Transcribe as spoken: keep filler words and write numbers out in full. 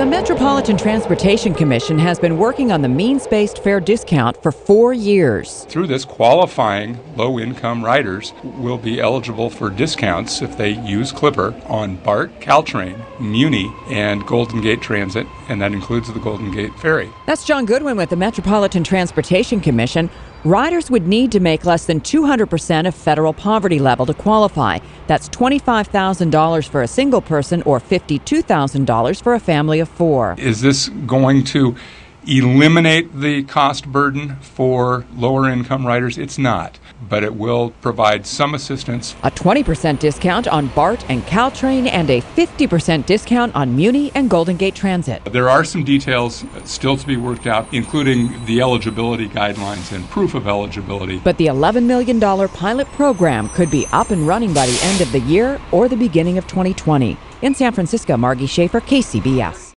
The Metropolitan Transportation Commission has been working on the means-based fare discount for four years. Through this, qualifying low-income riders will be eligible for discounts if they use Clipper on BART, Caltrain, Muni, and Golden Gate Transit, and that includes the Golden Gate Ferry. That's John Goodwin with the Metropolitan Transportation Commission. Riders would need to make less than two hundred percent of federal poverty level to qualify. That's twenty-five thousand dollars for a single person or fifty-two thousand dollars for a family of four. Is this going to eliminate the cost burden for lower income riders? It's not, but it will provide some assistance. A twenty percent discount on BART and Caltrain and a fifty percent discount on Muni and Golden Gate Transit. There are some details still to be worked out, including the eligibility guidelines and proof of eligibility. But the eleven million dollars pilot program could be up and running by the end of the year or the beginning of twenty twenty. In San Francisco, Margie Schaefer, K C B S.